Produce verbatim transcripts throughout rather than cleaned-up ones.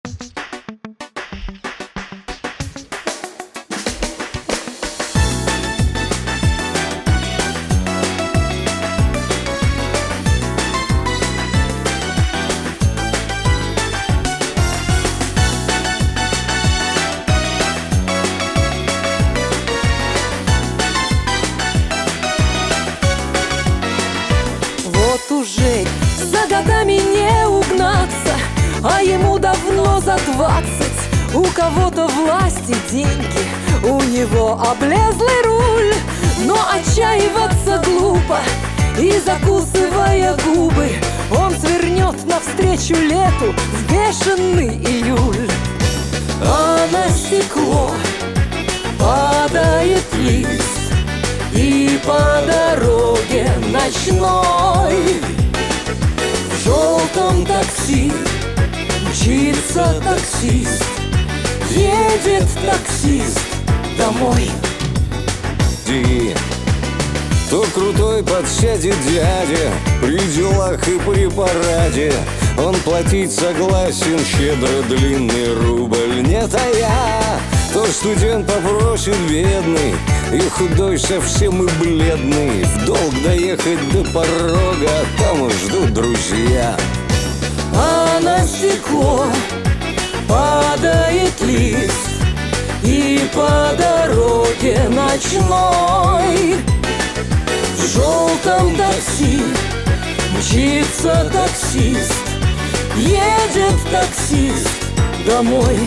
Уже за годами не угнаться, а ему давно за двадцать. У кого-то власти деньги, у него облезлый руль. Но отчаиваться глупо, и закусывая губы, он свернет навстречу лету в бешеный июль. А на стекло падает лист, и по дороге ночной в желтом такси мчится таксист. Едет таксист домой. Ди, то крутой подсядет дядя при делах и при параде. Он платить согласен щедро длинный рубль не тая. То студент попросит бедный, и худой совсем и бледный, в долг доехать до порога, там ждут друзья. А на стекло падает лист, и по дороге ночной в желтом такси мчится таксист. Едет таксист домой.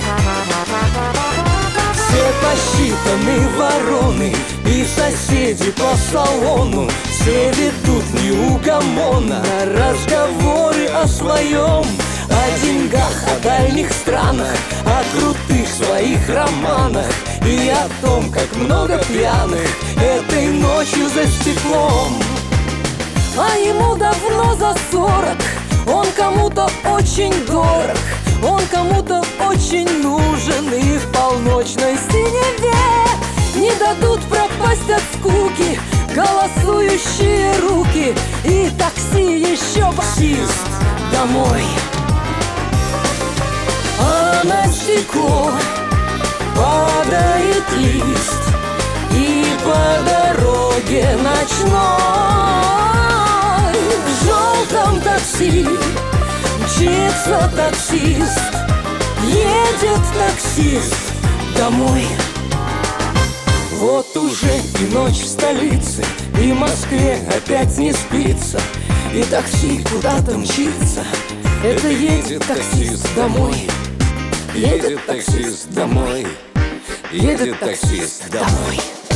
Все посчитаны вороны, и соседи по салону все ведут неугомонно разговоры о своем, о деньгах, о дальних странах, о крутых своих романах и о том, как много пьяных этой ночью за стеклом. А ему давно за сорок, он кому-то очень дорог, он кому-то очень нужен, и в полночной синеве не дадут пропасть от скуки голосующие руки. И такси еще таксист домой. А на стекло падает лист, и по дороге ночной в желтом такси мчится таксист. Едет таксист домой. Вот уже и ночь в столице, и Москве опять не спится, и такси куда-то мчится. Это едет таксист домой. Едет таксист домой. Едет таксист домой.